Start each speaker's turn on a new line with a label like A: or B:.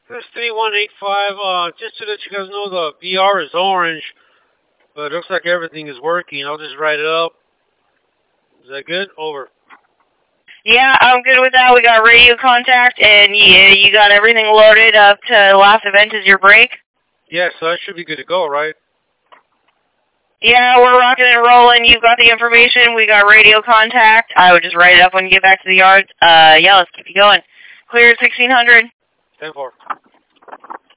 A: This 3185, just to let you guys know, the VR is orange, but it looks like everything is working. I'll just write it up. Is that good? Over.
B: Yeah, I'm good with that. We got radio contact, and you got everything loaded up to last event is your break?
A: Yeah, so that should be good to go, right?
B: Yeah, we're rocking and rolling. You've got the information. We got radio contact. I would just write it up when you get back to the yard. Yeah, let's keep you going. Clear 1600.
A: 10-4.